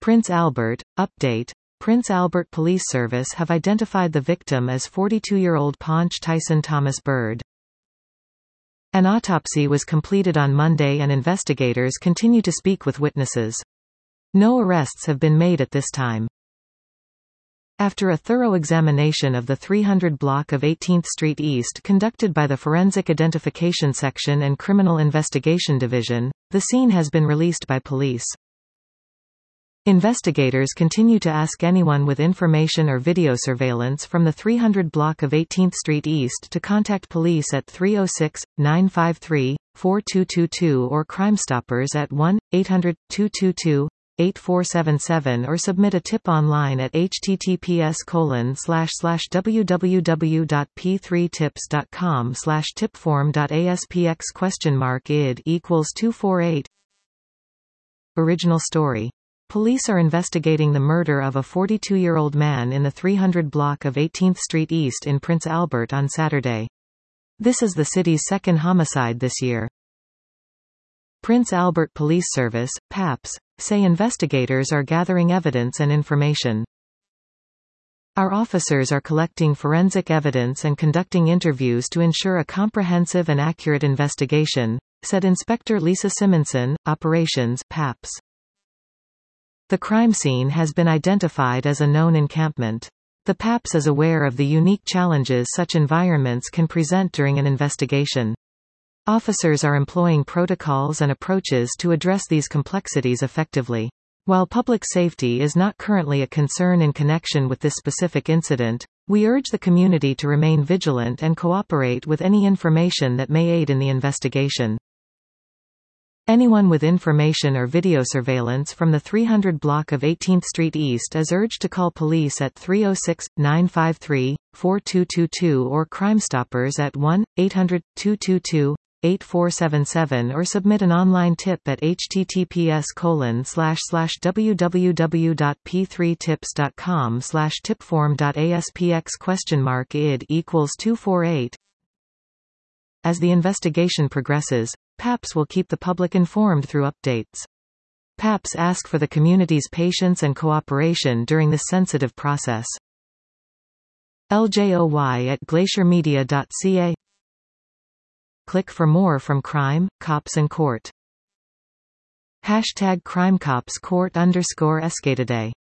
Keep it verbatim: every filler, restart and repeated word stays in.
Prince Albert, update. Prince Albert Police Service have identified the victim as forty-two-year-old Ponch Tyson Thomas Bird. An autopsy was completed on Monday and investigators continue to speak with witnesses. No arrests have been made at this time. After a thorough examination of the three hundred block of eighteenth Street East conducted by the Forensic Identification Section and Criminal Investigation Division, the scene has been released by police. Investigators continue to ask anyone with information or video surveillance from the three hundred block of eighteenth Street East to contact police at three oh six, nine five three, four two two two or Crime Stoppers at one eight hundred, two two two, eight four seven seven or submit a tip online at https colon slash slash www dot p three tips dot com slash tipform dot aspx question mark id equals two four eight. Original story. Police are investigating the murder of a forty-two-year-old man in the three hundred block of eighteenth Street East in Prince Albert on Saturday. This is the city's second homicide this year. Prince Albert Police Service, PAPS, say investigators are gathering evidence and information. Our officers are collecting forensic evidence and conducting interviews to ensure a comprehensive and accurate investigation, said Inspector Lisa Simonson, Operations, PAPS. The crime scene has been identified as a known encampment. The PAPS is aware of the unique challenges such environments can present during an investigation. Officers are employing protocols and approaches to address these complexities effectively. While public safety is not currently a concern in connection with this specific incident, we urge the community to remain vigilant and cooperate with any information that may aid in the investigation. Anyone with information or video surveillance from the three hundred block of eighteenth Street East is urged to call police at three oh six, nine five three, four two two two or Crime Stoppers at one eight hundred, two two two, eight four seven seven or submit an online tip at https colon slash slash www dot p three tips dot com slash tipform dot aspx question mark id equals two four eight. As the investigation progresses, PAPS will keep the public informed through updates. PAPS ask for the community's patience and cooperation during this sensitive process. L J O Y at glacier media dot c a. Click for more from Crime, Cops and Court. Hashtag Crime Cops Court underscore Escatoday.